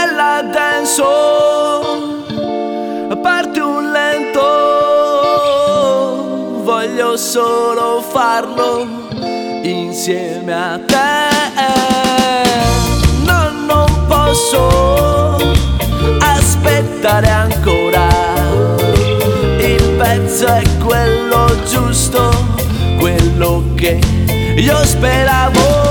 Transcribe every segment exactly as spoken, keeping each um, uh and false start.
nella dance hall parte un lento, voglio solo farlo insieme a te. No, non posso aspettare ancora, il pezzo è quello giusto, quello che io speravo.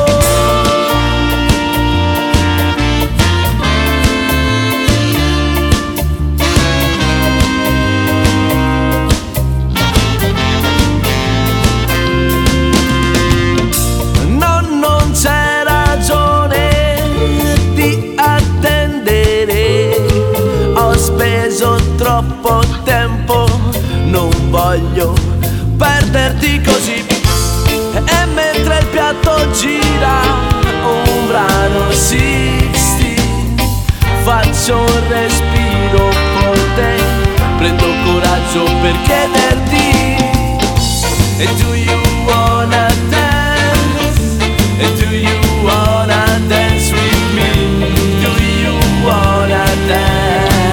No, non c'è ragione di attendere, ho speso troppo tempo, non voglio perderti così. E mentre il piatto gira un brano sessanta, faccio un respiro forte, prendo coraggio per chiederti: e do you wanna dance? E do you wanna dance with me? Do you wanna dance?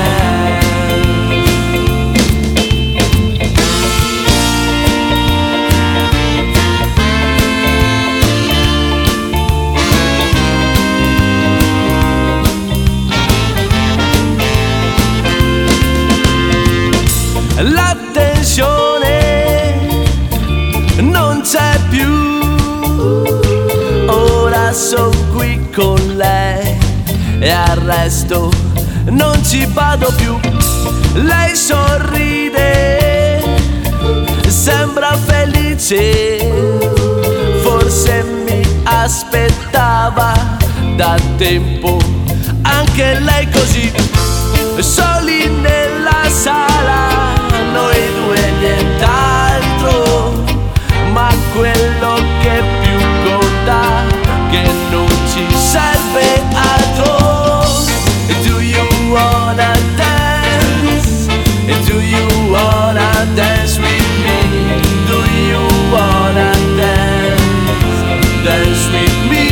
La tensione non c'è più, ora sono qui con lei e al resto non ci vado più. Lei sorride, sembra felice, forse mi aspettava da tempo anche lei così. Soli nella sala, noi due nient'altro, ma quello che più conta che non ci serve altro. Do you wanna dance? Do you wanna dance with me? Do you wanna dance? Dance with me?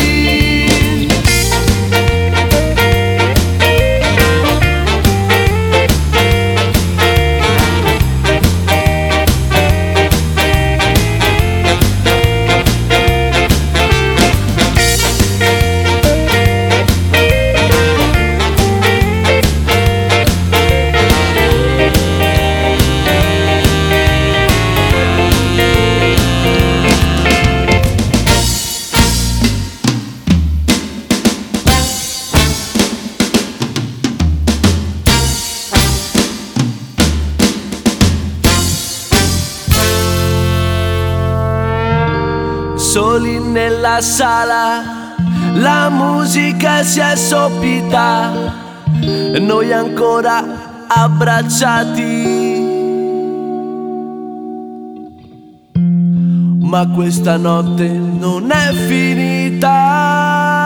Soli nella sala, la musica si è sopita, noi ancora abbracciati, ma questa notte non è finita.